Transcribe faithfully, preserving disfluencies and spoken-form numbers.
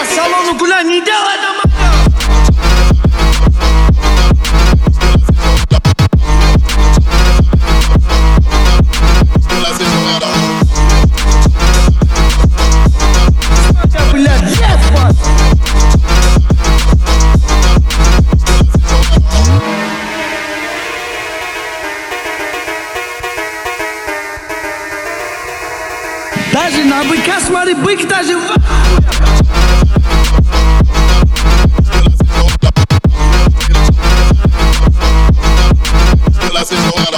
по салону гуляй, не делай дома. Блядь, yes, boss. Даже на быка смотри, бык даже в... Till I say no.